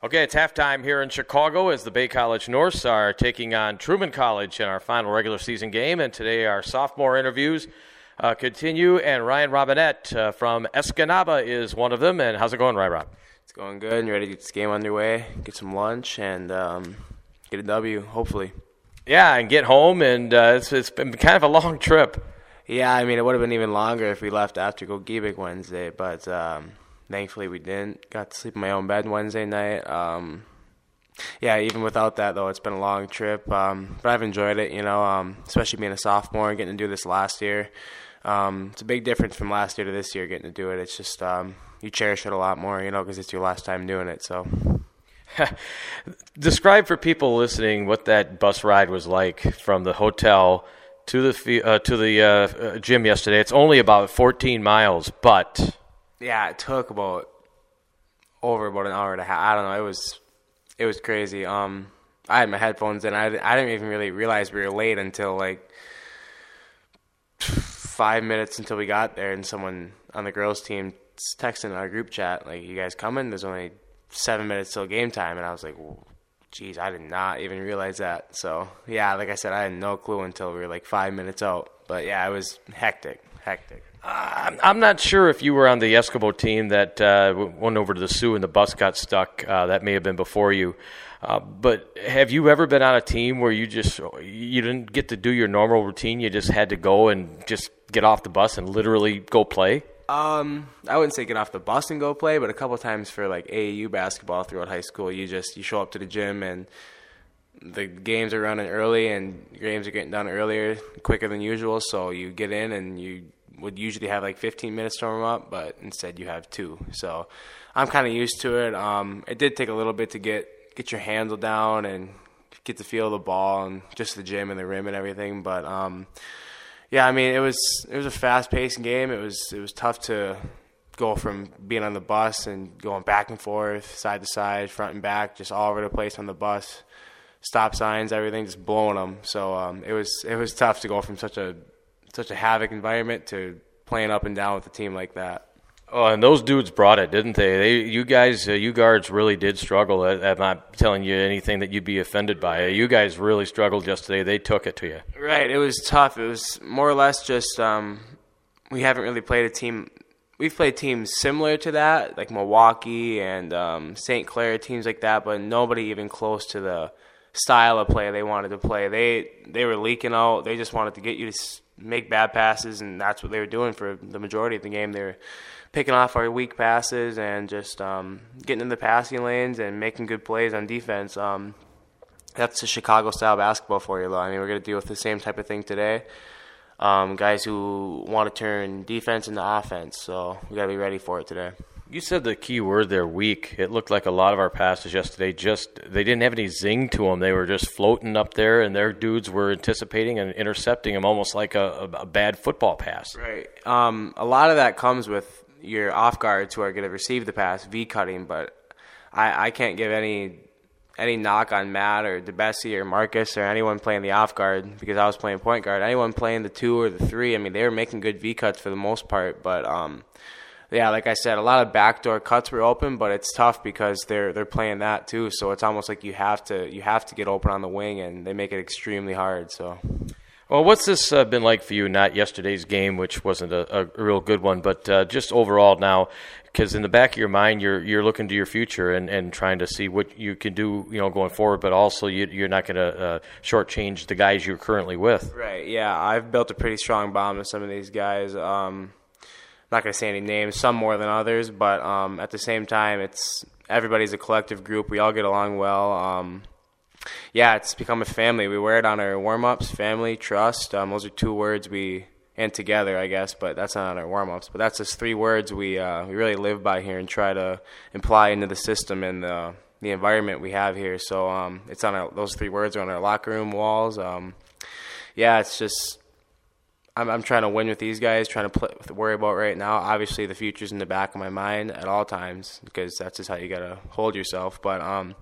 Okay, it's halftime here in Chicago as the Bay College Norse are taking on Truman College in our final regular season game. And today our sophomore interviews continue. And Ryan Robinette from Escanaba is one of them. And how's it going, Rob? It's going good. And ready to get this game underway, get some lunch, and get a W, hopefully. Yeah, and get home. And it's been kind of a long trip. Yeah, I mean, it would have been even longer if we left after Gogebic Wednesday, but thankfully we didn't. Got to sleep in my own bed Wednesday night. Yeah, even without that, though, it's been a long trip. But I've enjoyed it, especially being a sophomore and getting to do this last year. It's a big difference from last year to this year getting to do it. It's just you cherish it a lot more, because it's your last time doing it. So, describe for people listening what that bus ride was like from the hotel to the gym yesterday. It's only about 14 miles, but yeah, it took over about an hour and a half. I don't know. It was crazy. I had my headphones in. I didn't even really realize we were late until like 5 minutes until we got there, and someone on the girls' team texted in our group chat, like, "You guys coming? There's only 7 minutes till game time." And I was like, geez, I did not even realize that. So, yeah, like I said, I had no clue until we were like 5 minutes out. But, yeah, it was hectic. I'm not sure if you were on the Eskimo team that went over to the Sioux and the bus got stuck. That may have been before you. But have you ever been on a team where you didn't get to do your normal routine? You just had to go and just get off the bus and literally go play? I wouldn't say get off the bus and go play, but a couple times for like AAU basketball throughout high school, you show up to the gym and the games are running early and games are getting done earlier, quicker than usual. So you get in and you would usually have like 15 minutes to warm up, but instead you have 2. So I'm kind of used to it. It did take a little bit to get your handle down and get the feel of the ball and just the gym and the rim and everything, but yeah, I mean, it was a fast-paced game. It was tough to go from being on the bus and going back and forth, side to side, front and back, just all over the place on the bus. Stop signs, everything, just blowing them. So it was tough to go from such a havoc environment to playing up and down with a team like that. Oh, and those dudes brought it, didn't they? You guards really did struggle. I'm not telling you anything that you'd be offended by. You guys really struggled yesterday. They took it to you. Right. It was tough. It was more or less just we haven't really played a team. We've played teams similar to that, like Milwaukee and St. Clair, teams like that, but nobody even close to the style of play they wanted to play. They were leaking out. They just wanted to get you to make bad passes, and that's what they were doing for the majority of the game. They were picking off our weak passes and just getting in the passing lanes and making good plays on defense. That's the Chicago-style basketball for you, though. I mean, we're going to deal with the same type of thing today. Guys who want to turn defense into offense, so we got to be ready for it today. You said the key word there, weak. It looked like a lot of our passes yesterday, they didn't have any zing to them. They were just floating up there, and their dudes were anticipating and intercepting them almost like a bad football pass. Right. A lot of that comes with your off guards who are going to receive the pass, V-cutting, but I can't give any knock on Matt or DeBessie or Marcus or anyone playing the off guard because I was playing point guard. Anyone playing the 2 or the 3, I mean, they were making good V-cuts for the most part, but yeah, like I said, a lot of backdoor cuts were open, but it's tough because they're playing that too, so it's almost like you have to get open on the wing, and they make it extremely hard, so. Well, what's this been like for you? Not yesterday's game, which wasn't a real good one, but just overall now, because in the back of your mind, you're looking to your future and trying to see what you can do, going forward. But also, you're not going to shortchange the guys you're currently with. Right. Yeah, I've built a pretty strong bond with some of these guys. I'm not going to say any names, some more than others, but at the same time, everybody's a collective group. We all get along well. Yeah, it's become a family. We wear it on our warm-ups, family, trust. Those are 2 words and together, I guess, but that's not on our warm-ups. But that's just 3 words we really live by here and try to imply into the system and the environment we have here. So it's on those 3 words are on our locker room walls. Yeah, it's just I'm trying to win with these guys, trying to worry about right now. Obviously, the future's in the back of my mind at all times because that's just how you got to hold yourself. But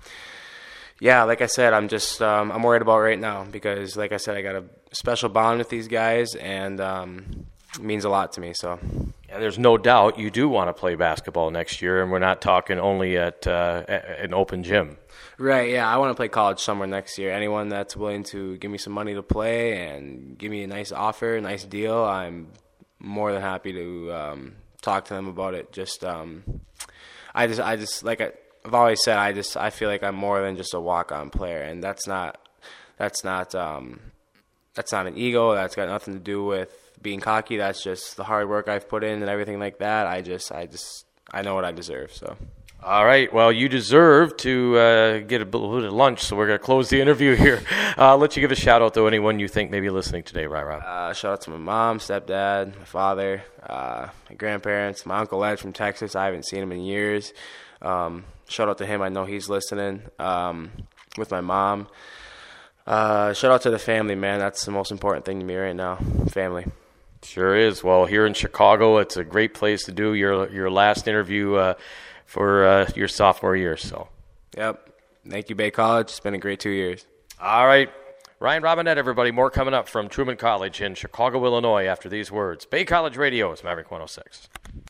yeah, like I said, I'm worried about right now because, like I said, I got a special bond with these guys, and means a lot to me. So. And there's no doubt you do want to play basketball next year, and we're not talking only at an open gym. Right, yeah. I want to play college somewhere next year. Anyone that's willing to give me some money to play and give me a nice offer, a nice deal, I'm more than happy to talk to them about it. Just, I just like I've always said, I feel like I'm more than just a walk-on player, and that's not an ego. That's got nothing to do with being cocky. That's just the hard work I've put in and everything like that. I know what I deserve. So. All right. Well, you deserve to get a little bit of lunch, so we're going to close the interview here. I'll let you give a shout-out to anyone you think may be listening today, Ry-Ron. Shout out to my mom, stepdad, my father, my grandparents, my Uncle Ed from Texas. I haven't seen him in years. Shout out to him. I know he's listening. With my mom. Shout out to the family, man. That's the most important thing to me right now, family. Sure is. Well, here in Chicago, it's a great place to do your last interview for your sophomore year. So, yep. Thank you, Bay College. It's been a great 2 years. All right. Ryan Robinette, everybody. More coming up from Truman College in Chicago, Illinois after these words. Bay College Radio is Maverick 106.